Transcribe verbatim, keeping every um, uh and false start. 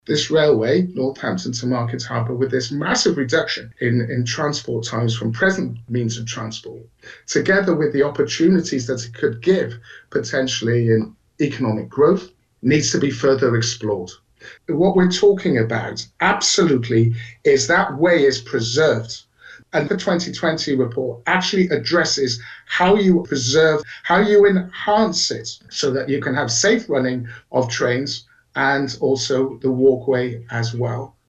This railway, Northampton to Market Harbour, with this massive reduction in, in transport times from present means of transport, together with the opportunities that it could give potentially in economic growth, needs to be further explored. What we're talking about absolutely is that way is preserved. And the twenty twenty report actually addresses how you preserve, how you enhance it so that you can have safe running of trains and also the walkway as well.